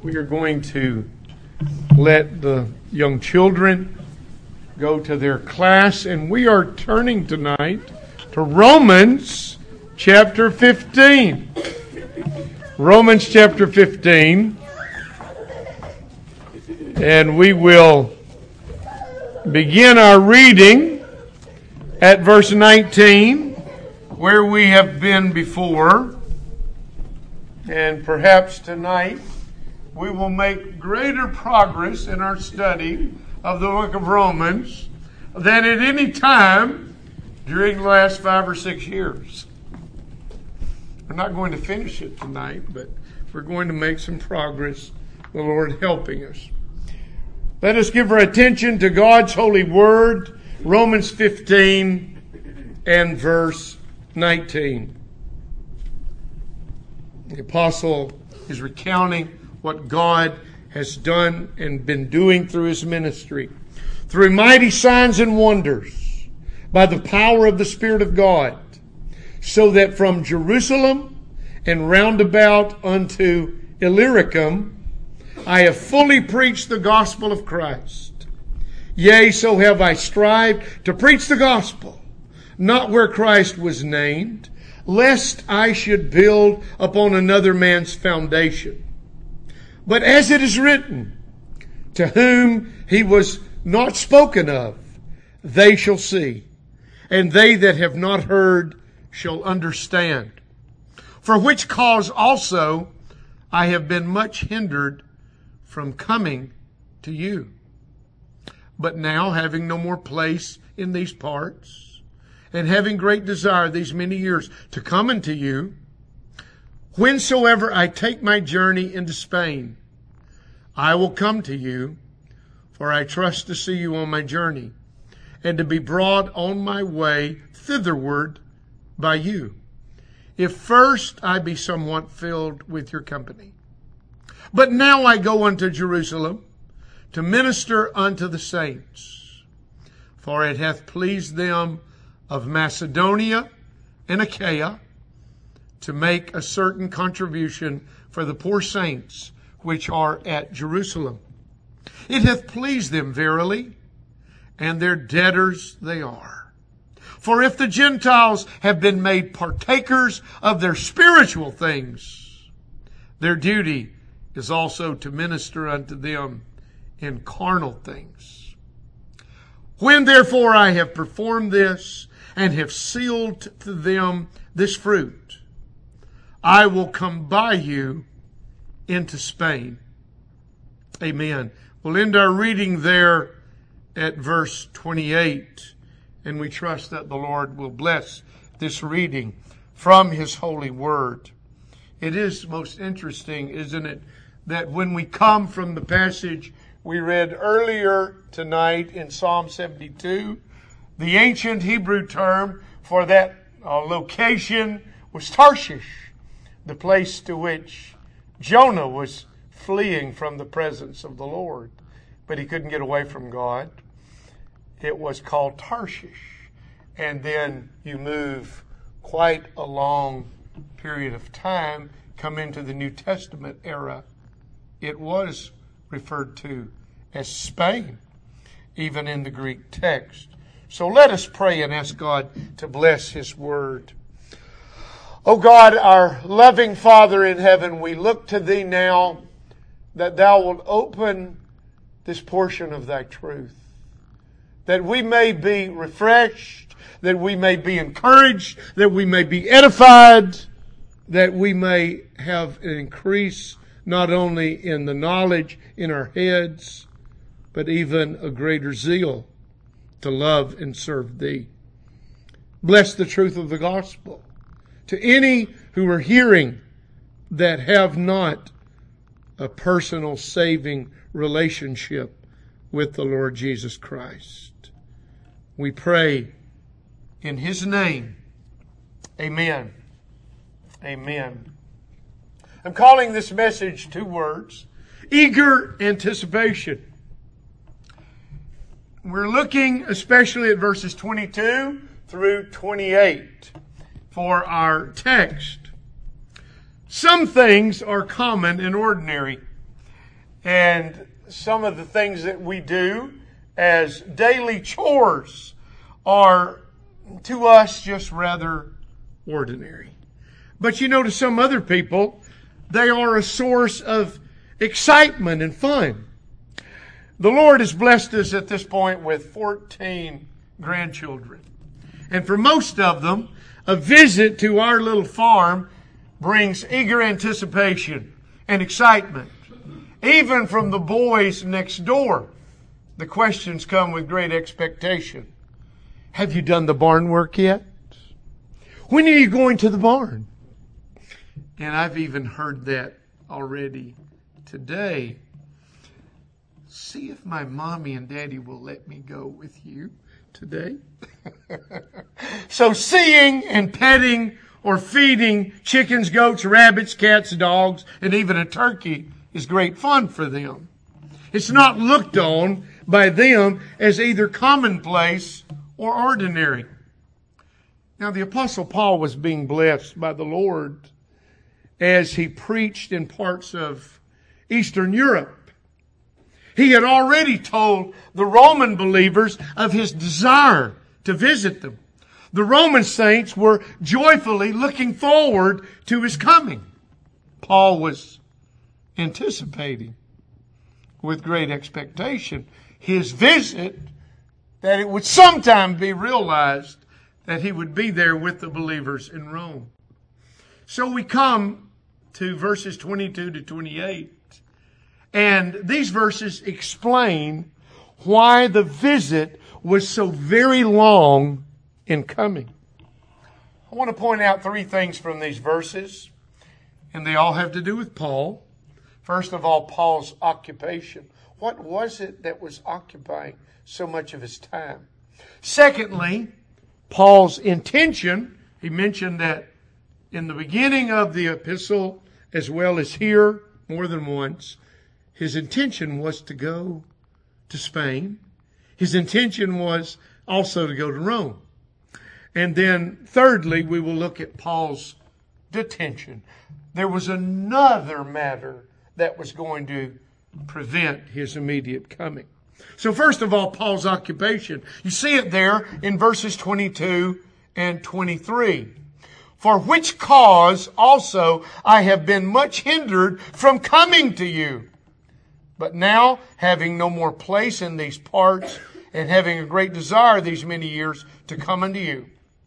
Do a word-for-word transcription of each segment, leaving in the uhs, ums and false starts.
We are going to let the young children go to their class, and we are turning tonight to Romans chapter fifteen. Romans chapter fifteen. And we will begin our reading at verse nineteen, where we have been before. And perhaps tonight we will make greater progress in our study of the book of Romans than at any time during the last five or six years. We're not going to finish it tonight, but we're going to make some progress, the Lord helping us. Let us give our attention to God's holy word, Romans fifteen and verse nineteen. The apostle is recounting what God has done and been doing through his ministry, through mighty signs and wonders, by the power of the Spirit of God, so that from Jerusalem and round about unto Illyricum I have fully preached the gospel of Christ. Yea, so have I strived to preach the gospel, not where Christ was named, lest I should build upon another man's foundation. But as it is written, to whom he was not spoken of, they shall see, and they that have not heard shall understand. For which cause also I have been much hindered from coming to you. But now, having no more place in these parts, and having great desire these many years to come unto you, whensoever I take my journey into Spain, I will come to you, for I trust to see you on my journey, and to be brought on my way thitherward by you, if first I be somewhat filled with your company. But now I go unto Jerusalem to minister unto the saints, for it hath pleased them of Macedonia and Achaia to make a certain contribution for the poor saints which are at Jerusalem. It hath pleased them verily, and their debtors they are. For if the Gentiles have been made partakers of their spiritual things, their duty is also to minister unto them in carnal things. When therefore I have performed this, and have sealed to them this fruit, I will come by you into Spain. Amen. We'll end our reading there at verse twenty-eight, and we trust that the Lord will bless this reading from his holy word. It is most interesting, isn't it, that when we come from the passage we read earlier tonight in Psalm seventy-two, the ancient Hebrew term for that uh, location was Tarshish, the place to which Jonah was fleeing from the presence of the Lord. But he couldn't get away from God. It was called Tarshish. And then you move quite a long period of time, come into the New Testament era. It was referred to as Spain, even in the Greek text. So let us pray and ask God to bless his word. O God, our loving Father in heaven, we look to thee now that thou wilt open this portion of thy truth, that we may be refreshed, that we may be encouraged, that we may be edified, that we may have an increase not only in the knowledge in our heads, but even a greater zeal to love and serve thee. Bless the truth of the gospel to any who are hearing that have not a personal saving relationship with the Lord Jesus Christ. We pray in his name. Amen. Amen. I'm calling this message two words: eager anticipation. We're looking especially at verses twenty-two through twenty-eight for our text. Some things are common and ordinary, And some of the things that we do as daily chores are, to us, just rather ordinary. But you know, to some other people, they are a source of excitement and fun. The Lord has blessed us at this point with fourteen grandchildren. And for most of them, a visit to our little farm brings eager anticipation and excitement. Even from the boys next door, the questions come with great expectation. Have you done the barn work yet? When are you going to the barn? And I've even heard that already today. See if my mommy and daddy will let me go with you today. So seeing and petting or feeding chickens, goats, rabbits, cats, dogs, and even a turkey is great fun for them. It's not looked on by them as either commonplace or ordinary. Now, the Apostle Paul was being blessed by the Lord as he preached in parts of Eastern Europe. He had already told the Roman believers of his desire to visit them. The Roman saints were joyfully looking forward to his coming. Paul was anticipating with great expectation his visit, that it would sometime be realized that he would be there with the believers in Rome. So we come to verses twenty-two to twenty-eight. And these verses explain why the visit was so very long in coming. I want to point out three things from these verses, and they all have to do with Paul. First of all, Paul's occupation. What was it that was occupying so much of his time? Secondly, Paul's intention. He mentioned that in the beginning of the epistle, as well as here more than once, his intention was to go to Spain. His intention was also to go to Rome. And then thirdly, we will look at Paul's detention. There was another matter that was going to prevent his immediate coming. So first of all, Paul's occupation. You see it there in verses twenty-two and twenty-three. For which cause also I have been much hindered from coming to you. But now, having no more place in these parts, and having a great desire these many years to come unto you.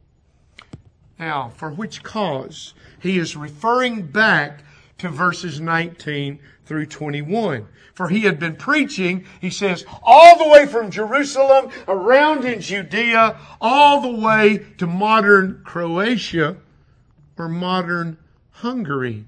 Now, for which cause? He is referring back to verses nineteen through twenty-one. For he had been preaching, he says, all the way from Jerusalem, around in Judea, all the way to modern Croatia or modern Hungary.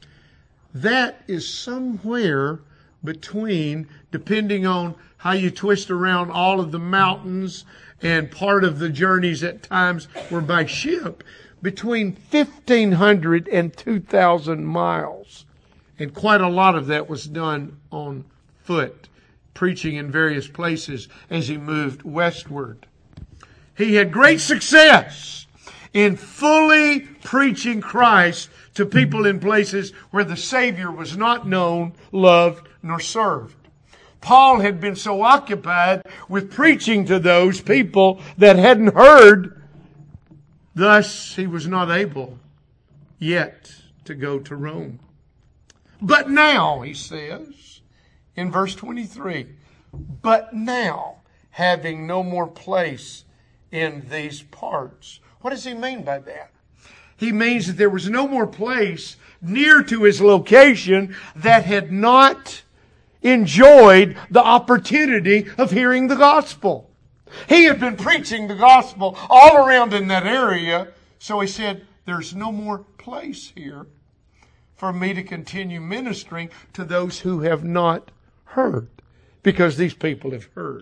That is somewhere between, depending on how you twist around all of the mountains, and part of the journeys at times were by ship, between fifteen hundred and two thousand miles. And quite a lot of that was done on foot, preaching in various places as he moved westward. He had great success in fully preaching Christ to people in places where the Savior was not known, loved, nor served. Paul had been so occupied with preaching to those people that hadn't heard, thus he was not able yet to go to Rome. But now, he says in verse twenty-three, but now, having no more place in these parts. What does he mean by that? He means that there was no more place near to his location that had not enjoyed the opportunity of hearing the gospel. He had been preaching the gospel all around in that area, so he said, there's no more place here for me to continue ministering to those who have not heard, because these people have heard.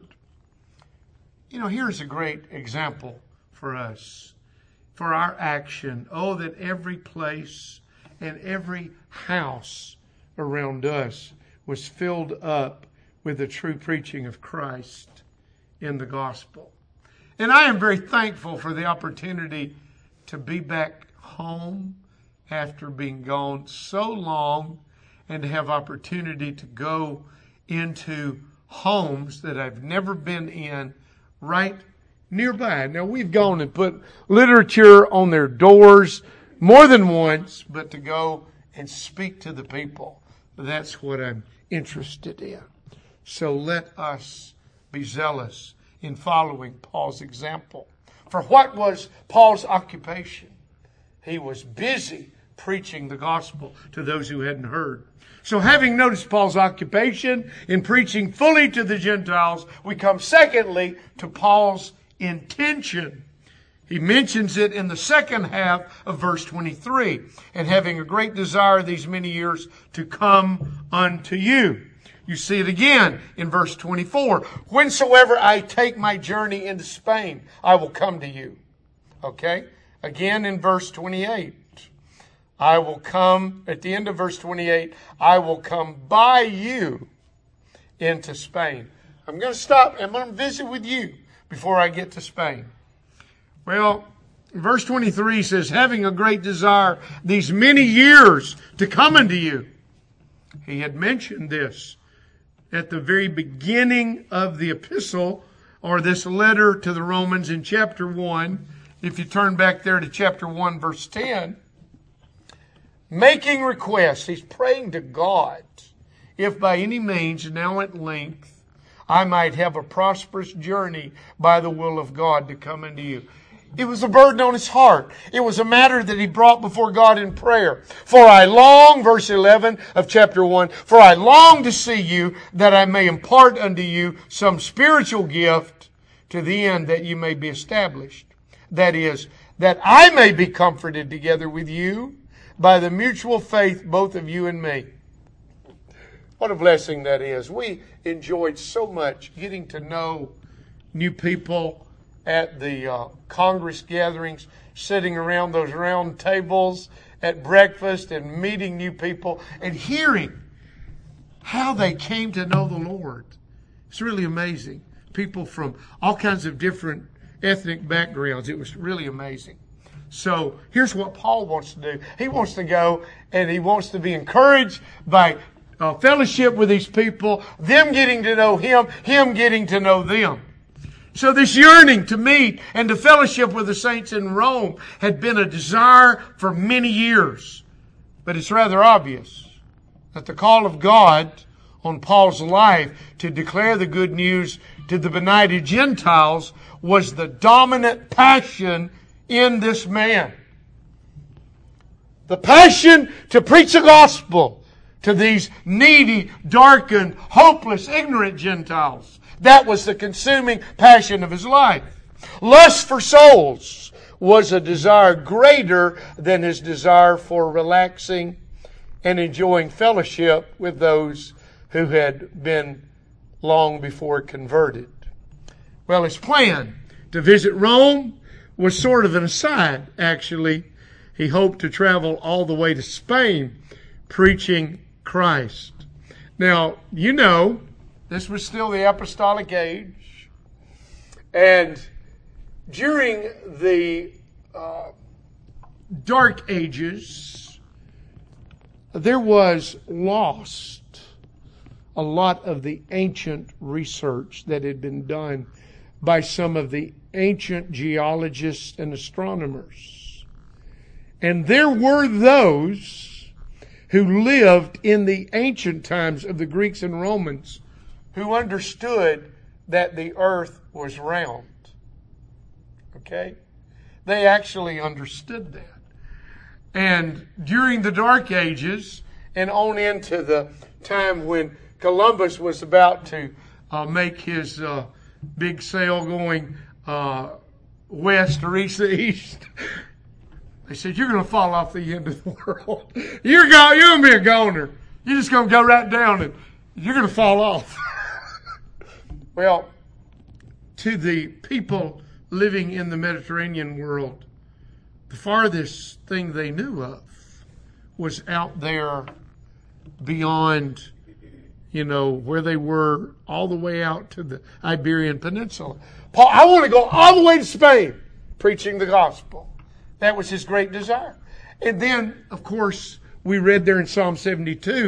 You know, here's a great example for us, for our action. Oh, that every place and every house around us was filled up with the true preaching of Christ in the gospel. And I am very thankful for the opportunity to be back home after being gone so long and to have opportunity to go into homes that I've never been in right nearby. Now, we've gone and put literature on their doors more than once, but to go and speak to the people, that's what I'm interested in. So let us be zealous in following Paul's example. For what was Paul's occupation? He was busy preaching the gospel to those who hadn't heard. So having noticed Paul's occupation in preaching fully to the Gentiles, we come secondly to Paul's intention. He mentions it in the second half of verse twenty-three. And having a great desire these many years to come unto you. You see it again in verse twenty-four. Whensoever I take my journey into Spain, I will come to you. Okay? Again in verse twenty-eight. I will come, at the end of verse twenty-eight, I will come by you into Spain. I'm going to stop. I'm going to visit with you before I get to Spain. Well, verse twenty-three says, having a great desire these many years to come unto you. He had mentioned this at the very beginning of the epistle, or this letter to the Romans in chapter one. If you turn back there to chapter one, verse ten, making requests, he's praying to God, if by any means now at length I might have a prosperous journey by the will of God to come unto you. It was a burden on his heart. It was a matter that he brought before God in prayer. For I long, verse eleven of chapter one, for I long to see you, that I may impart unto you some spiritual gift, to the end that you may be established. That is, that I may be comforted together with you by the mutual faith, both of you and me. What a blessing that is. We enjoyed so much getting to know new people at the uh, Congress gatherings, sitting around those round tables at breakfast and meeting new people and hearing how they came to know the Lord. It's really amazing. People from all kinds of different ethnic backgrounds. It was really amazing. So here's what Paul wants to do. He wants to go and he wants to be encouraged by uh, fellowship with these people, them getting to know him, him getting to know them. So this yearning to meet and to fellowship with the saints in Rome had been a desire for many years. But it's rather obvious that the call of God on Paul's life to declare the good news to the benighted Gentiles was the dominant passion in this man. The passion to preach the gospel to these needy, darkened, hopeless, ignorant Gentiles. That was the consuming passion of his life. Lust for souls was a desire greater than his desire for relaxing and enjoying fellowship with those who had been long before converted. Well, his plan to visit Rome was sort of an aside, actually. He hoped to travel all the way to Spain preaching Christ. Now, you know, this was still the apostolic age. And during the uh, Dark Ages, there was lost a lot of the ancient research that had been done by some of the ancient geologists and astronomers. And there were those who lived in the ancient times of the Greeks and Romans who understood that the earth was round. Okay? They actually understood that. And during the Dark Ages and on into the time when Columbus was about to uh, make his uh, big sail going uh, west or east to east, they said, you're going to fall off the end of the world. You're going, you're going to be a goner. You're just going to go right down and you're going to fall off. Well, to the people living in the Mediterranean world, the farthest thing they knew of was out there beyond, you know, where they were all the way out to the Iberian Peninsula. Paul, I want to go all the way to Spain preaching the gospel. That was his great desire. And then, of course, we read there in Psalm seventy-two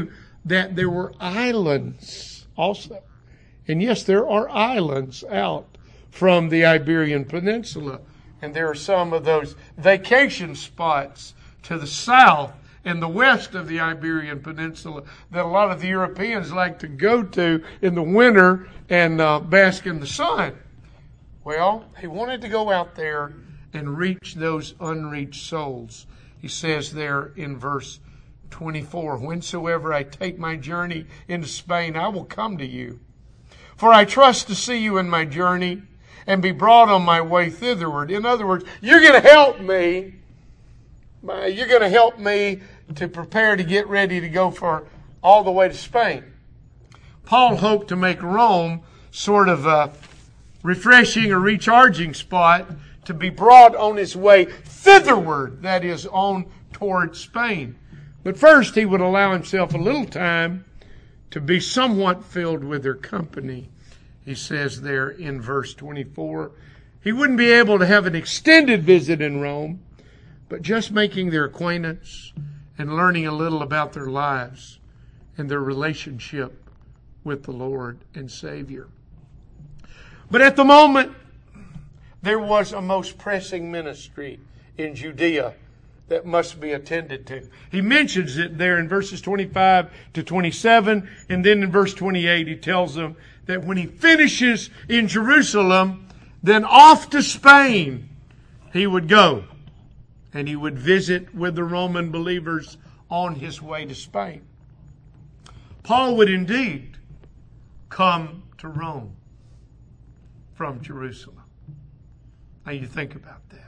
that there were islands also. And yes, there are islands out from the Iberian Peninsula. And there are some of those vacation spots to the south and the west of the Iberian Peninsula that a lot of the Europeans like to go to in the winter and uh, bask in the sun. Well, he wanted to go out there and reach those unreached souls. He says there in verse twenty-four, "Whensoever I take my journey into Spain, I will come to you. For I trust to see you in my journey and be brought on my way thitherward." In other words, you're going to help me. You're going to help me to prepare to get ready to go for all the way to Spain. Paul hoped to make Rome sort of a refreshing or recharging spot to be brought on his way thitherward, that is, on toward Spain. But first he would allow himself a little time to be somewhat filled with their company. He says there in verse twenty-four, he wouldn't be able to have an extended visit in Rome, but just making their acquaintance and learning a little about their lives and their relationship with the Lord and Savior. But at the moment, there was a most pressing ministry in Judea that must be attended to. He mentions it there in verses twenty-five to twenty-seven, and then in verse twenty-eight he tells them that when he finishes in Jerusalem, then off to Spain he would go, and he would visit with the Roman believers on his way to Spain. Paul would indeed come to Rome from Jerusalem. Now you think about that.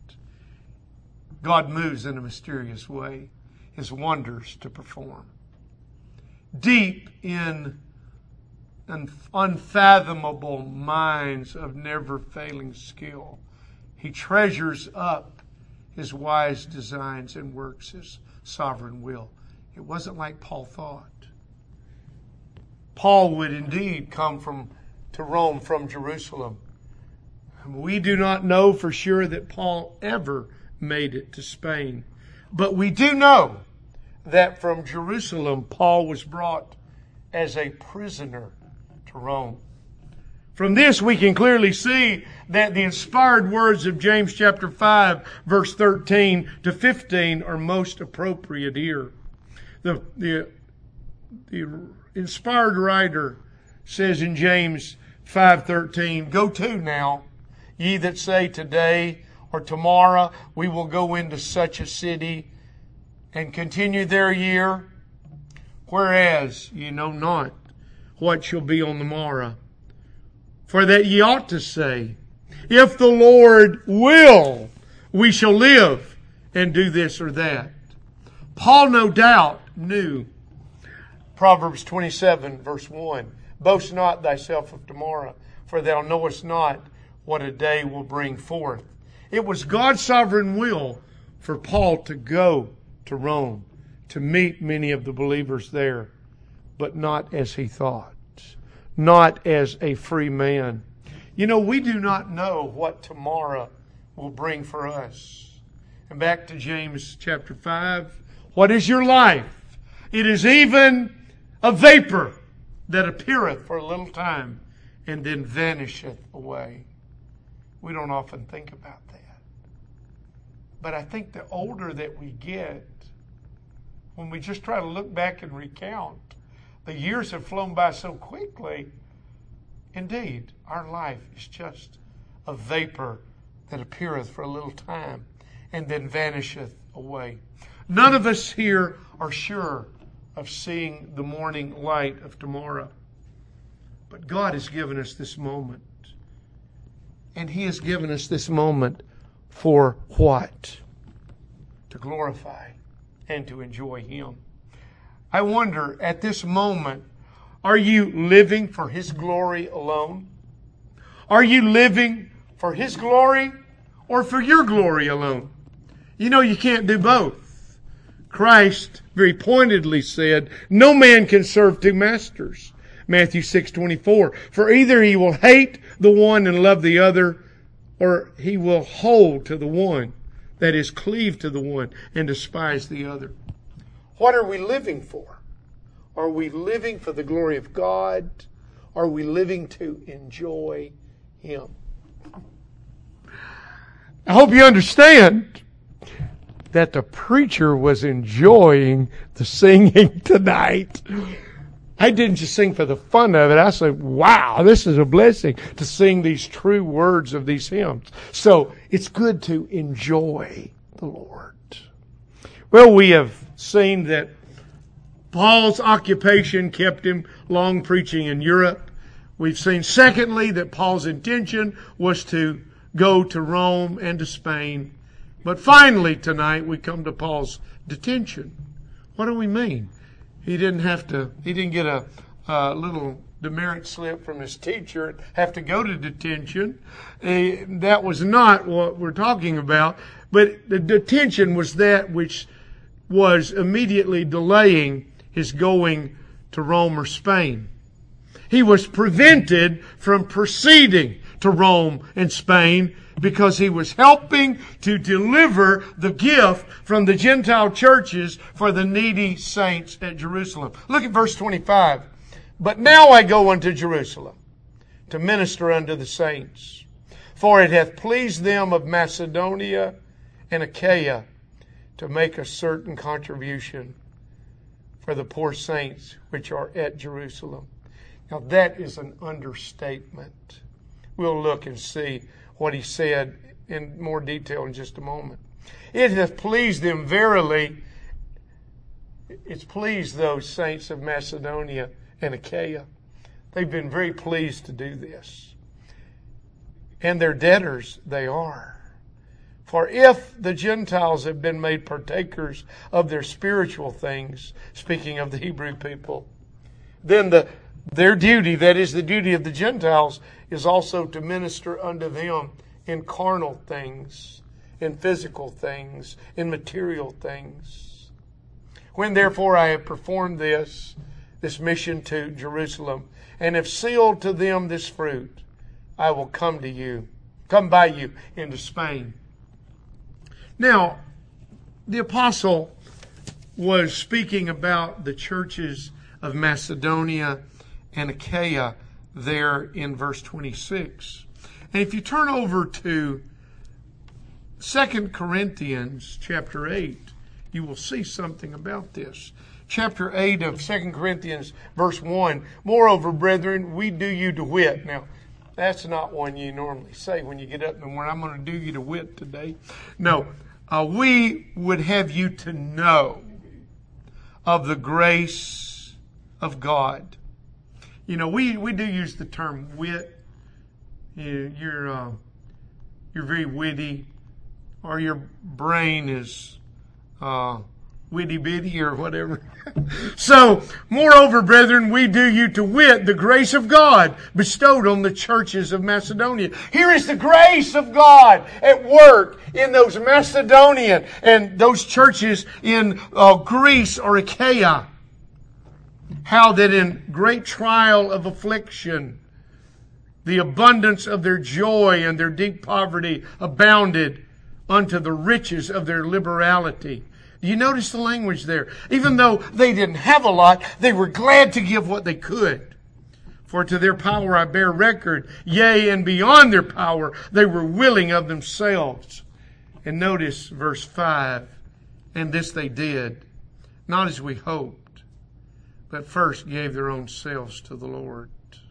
God moves in a mysterious way, His wonders to perform. Deep in unfathomable minds of never-failing skill, He treasures up His wise designs and works His sovereign will. It wasn't like Paul thought. Paul would indeed come from to Rome from Jerusalem. We do not know for sure that Paul ever made it to Spain. But we do know that from Jerusalem, Paul was brought as a prisoner to Rome. From this, we can clearly see that the inspired words of James chapter five, verse thirteen to fifteen are most appropriate here. The, the, the inspired writer says in James five thirteen, "Go to now, ye that say today or tomorrow we will go into such a city and continue there a year, whereas ye know not what shall be on the morrow. For that ye ought to say, if the Lord will, we shall live and do this or that." Paul no doubt knew Proverbs twenty-seven verse one, "Boast not thyself of tomorrow, for thou knowest not what a day will bring forth." It was God's sovereign will for Paul to go to Rome, to meet many of the believers there, but not as he thought, not as a free man. You know, we do not know what tomorrow will bring for us. And back to James chapter five, what is your life? It is even a vapor that appeareth for a little time and then vanisheth away. We don't often think about that. But I think the older that we get, when we just try to look back and recount, the years have flown by so quickly. Indeed, our life is just a vapor that appeareth for a little time and then vanisheth away. None of us here are sure of seeing the morning light of tomorrow. But God has given us this moment. And He has given us this moment for what? To glorify and to enjoy Him. I wonder, at this moment, are you living for His glory alone? Are you living for His glory or for your glory alone? You know, you can't do both. Christ very pointedly said, no man can serve two masters. Matthew six twenty-four. For either he will hate the one and love the other, or he will hold to the one, that is, cleave to the one and despise the other. What are we living for? Are we living for the glory of God? Are we living to enjoy Him? I hope you understand that the preacher was enjoying the singing tonight. I didn't just sing for the fun of it. I said, wow, this is a blessing to sing these true words of these hymns. So it's good to enjoy the Lord. Well, we have seen that Paul's occupation kept him long preaching in Europe. We've seen, secondly, that Paul's intention was to go to Rome and to Spain. But finally, tonight, we come to Paul's detention. What do we mean? He didn't have to, he didn't get a, a little demerit slip from his teacher and have to go to detention. Uh, that was not what we're talking about. But the detention was that which was immediately delaying his going to Rome or Spain. He was prevented from proceeding to Rome and Spain because he was helping to deliver the gift from the Gentile churches for the needy saints at Jerusalem. Look at verse twenty-five. But now I go unto Jerusalem to minister unto the saints, for it hath pleased them of Macedonia and Achaia to make a certain contribution for the poor saints which are at Jerusalem. Now that is an understatement. We'll look and see what he said in more detail in just a moment. It hath pleased them verily. It's pleased those saints of Macedonia and Achaia. They've been very pleased to do this. And their debtors they are. For if the Gentiles have been made partakers of their spiritual things, speaking of the Hebrew people, then the their duty, that is the duty of the Gentiles, is also to minister unto them in carnal things, in physical things, in material things. When therefore I have performed this, this mission to Jerusalem, and have sealed to them this fruit, I will come to you, come by you into Spain. Now, the apostle was speaking about the churches of Macedonia and Achaia there in verse twenty-six. And if you turn over to Second Corinthians chapter eight, you will see something about this. Chapter eight of Second Corinthians verse one, moreover, brethren, we do you to wit. Now, that's not one you normally say when you get up and when I'm going to do you to wit today. No, uh, we would have you to know of the grace of God. You know, we, we do use the term wit. You, you're uh, you're very witty, or your brain is uh, witty bitty or whatever. So, moreover, brethren, we do you to wit the grace of God bestowed on the churches of Macedonia. Here is the grace of God at work in those Macedonian and those churches in uh, Greece or Achaia. How that in great trial of affliction, the abundance of their joy and their deep poverty abounded unto the riches of their liberality. Do you notice the language there? Even though they didn't have a lot, they were glad to give what they could. For to their power I bear record, yea, and beyond their power, they were willing of themselves. And notice verse five, and this they did, not as we hoped, but first gave their own selves to the Lord.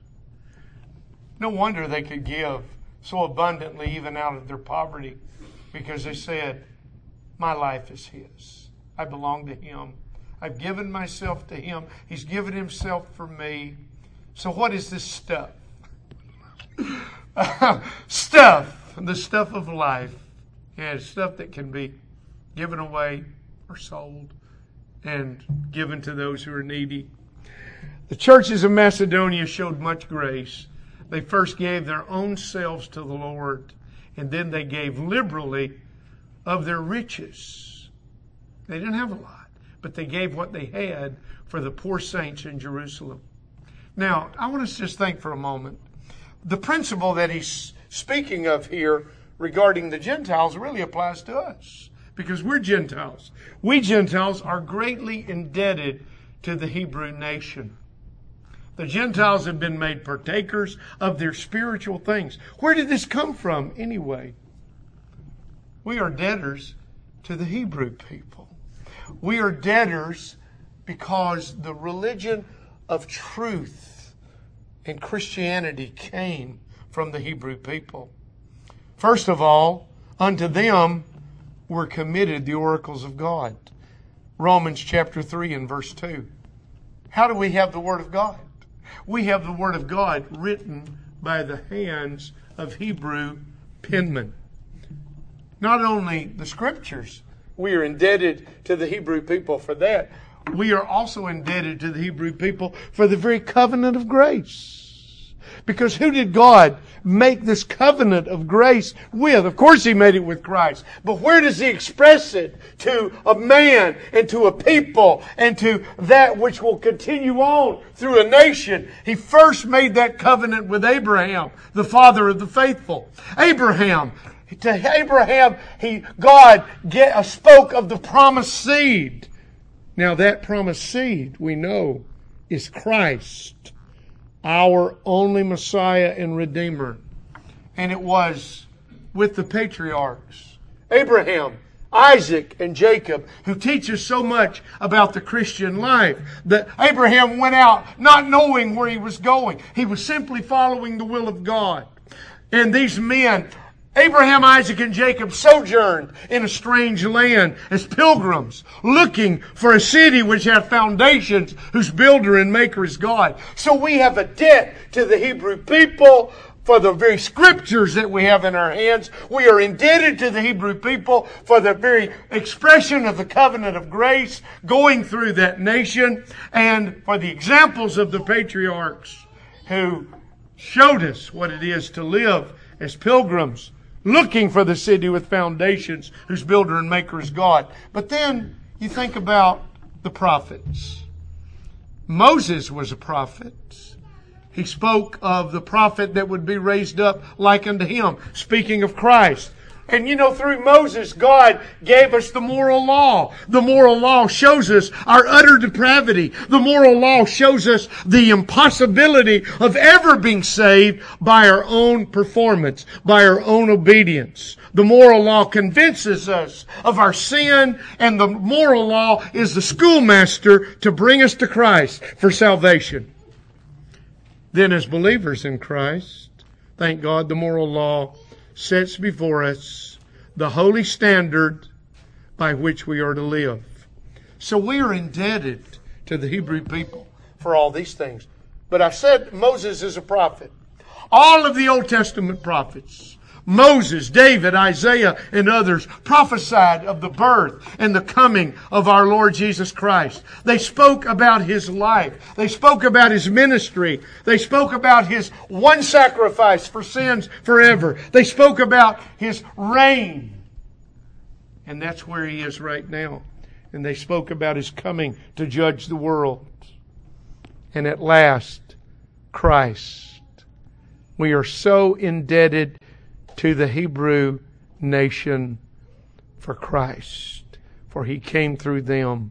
No wonder they could give so abundantly even out of their poverty, because they said, my life is His. I belong to Him. I've given myself to Him. He's given Himself for me. So what is this stuff? Stuff, the stuff of life. Yeah, stuff that can be given away or sold and given to those who are needy. The churches of Macedonia showed much grace. They first gave their own selves to the Lord, and then they gave liberally of their riches. They didn't have a lot, but they gave what they had for the poor saints in Jerusalem. Now, I want us to just think for a moment. The principle that he's speaking of here regarding the Gentiles really applies to us, because we're Gentiles. We Gentiles are greatly indebted to the Hebrew nation. The Gentiles have been made partakers of their spiritual things. Where did this come from anyway? We are debtors to the Hebrew people. We are debtors because the religion of truth and Christianity came from the Hebrew people. First of all, unto them were committed the oracles of God. Romans chapter three and verse two. How do we have the Word of God? We have the Word of God written by the hands of Hebrew penmen. Not only the Scriptures, we are indebted to the Hebrew people for that. We are also indebted to the Hebrew people for the very covenant of grace. Because who did God make this covenant of grace with? Of course He made it with Christ. But where does He express it? To a man and to a people and to that which will continue on through a nation. He first made that covenant with Abraham, the father of the faithful. Abraham, to Abraham, he God get, uh, spoke of the promised seed. Now that promised seed, we know, is Christ, our only Messiah and Redeemer. And it was with the patriarchs, Abraham, Isaac, and Jacob, who teach us so much about the Christian life. That Abraham went out not knowing where he was going. He was simply following the will of God. And these men, Abraham, Isaac, and Jacob, sojourned in a strange land as pilgrims, looking for a city which had foundations, whose builder and maker is God. So we have a debt to the Hebrew people for the very Scriptures that we have in our hands. We are indebted to the Hebrew people for the very expression of the covenant of grace going through that nation, and for the examples of the patriarchs who showed us what it is to live as pilgrims, looking for the city with foundations, whose builder and maker is God. But then you think about the prophets. Moses was a prophet. He spoke of the prophet that would be raised up like unto him, speaking of Christ. And you know, through Moses, God gave us the moral law. The moral law shows us our utter depravity. The moral law shows us the impossibility of ever being saved by our own performance, by our own obedience. The moral law convinces us of our sin, and the moral law is the schoolmaster to bring us to Christ for salvation. Then as believers in Christ, thank God, the moral law sets before us the holy standard by which we are to live. So we are indebted to the Hebrew people for all these things. But I said Moses is a prophet. All of the Old Testament prophets, Moses, David, Isaiah, and others, prophesied of the birth and the coming of our Lord Jesus Christ. They spoke about His life. They spoke about His ministry. They spoke about His one sacrifice for sins forever. They spoke about His reign. And that's where He is right now. And they spoke about His coming to judge the world. And at last, Christ. We are so indebted to the Hebrew nation for Christ, for He came through them.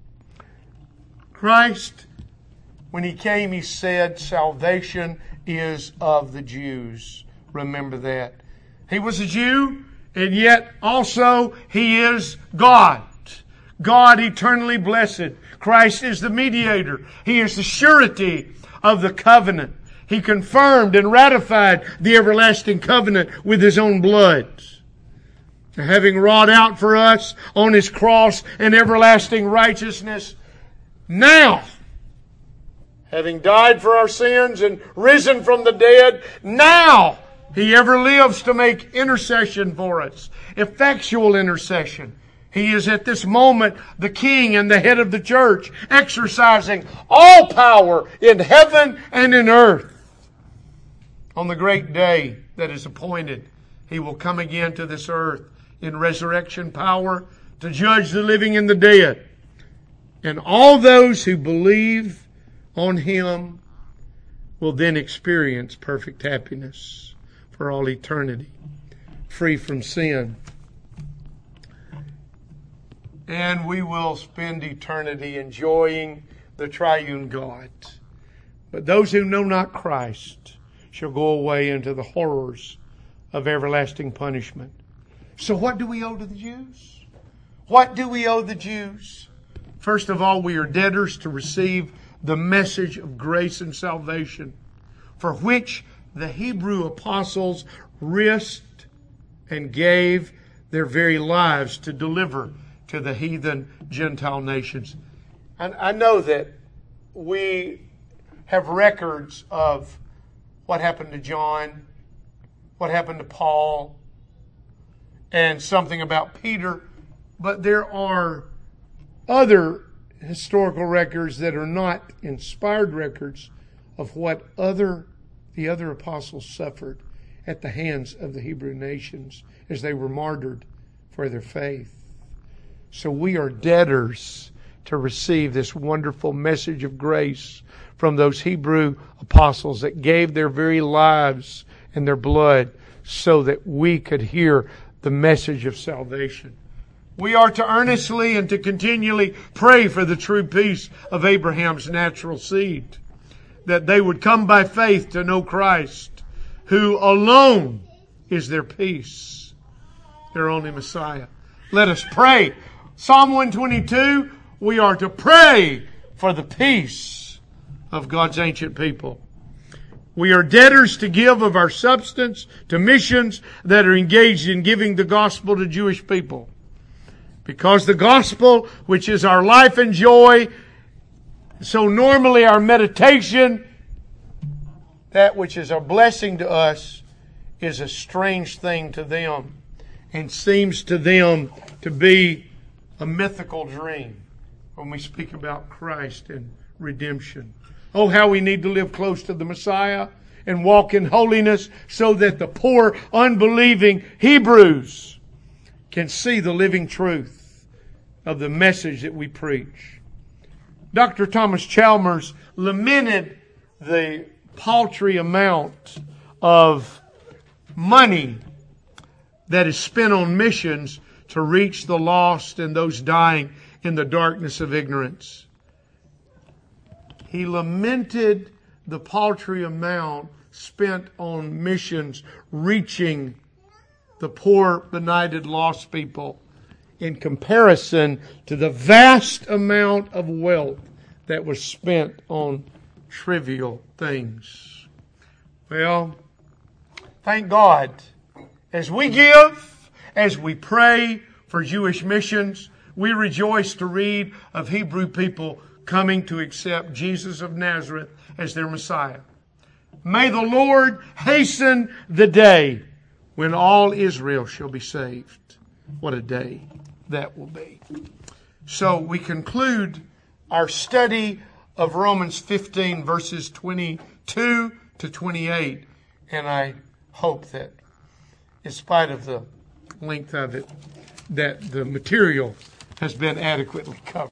Christ, when He came, He said, salvation is of the Jews. Remember that. He was a Jew, and yet also He is God. God eternally blessed. Christ is the mediator. He is the surety of the covenant. He confirmed and ratified the everlasting covenant with His own blood. Having wrought out for us on His cross an everlasting righteousness, now, having died for our sins and risen from the dead, now He ever lives to make intercession for us. Effectual intercession. He is at this moment the King and the head of the church, exercising all power in heaven and in earth. On the great day that is appointed, He will come again to this earth in resurrection power to judge the living and the dead. And all those who believe on Him will then experience perfect happiness for all eternity, free from sin. And we will spend eternity enjoying the triune God. But those who know not Christ shall go away into the horrors of everlasting punishment. So what do we owe to the Jews? What do we owe the Jews? First of all, we are debtors to receive the message of grace and salvation, for which the Hebrew apostles risked and gave their very lives to deliver to the heathen Gentile nations. And I know that we have records of what happened to John, what happened to Paul, and something about Peter, but there are other historical records that are not inspired records of what other the other apostles suffered at the hands of the Hebrew nations as they were martyred for their faith. So we are debtors to receive this wonderful message of grace from those Hebrew apostles that gave their very lives and their blood so that we could hear the message of salvation. We are to earnestly and to continually pray for the true peace of Abraham's natural seed, that they would come by faith to know Christ, who alone is their peace, their only Messiah. Let us pray. Psalm one twenty-two, we are to pray for the peace of God's ancient people. We are debtors to give of our substance to missions that are engaged in giving the gospel to Jewish people. Because the gospel, which is our life and joy, so normally our meditation, that which is a blessing to us, is a strange thing to them and seems to them to be a mythical dream when we speak about Christ and redemption. Oh, how we need to live close to the Messiah and walk in holiness so that the poor, unbelieving Hebrews can see the living truth of the message that we preach. Doctor Thomas Chalmers lamented the paltry amount of money that is spent on missions to reach the lost and those dying in the darkness of ignorance. He lamented the paltry amount spent on missions reaching the poor, benighted, lost people in comparison to the vast amount of wealth that was spent on trivial things. Well, thank God. As we give, as we pray for Jewish missions, we rejoice to read of Hebrew people coming to accept Jesus of Nazareth as their Messiah. May the Lord hasten the day when all Israel shall be saved. What a day that will be. So we conclude our study of Romans fifteen, verses twenty-two to twenty-eight. And I hope that, in spite of the length of it, that the material has been adequately covered.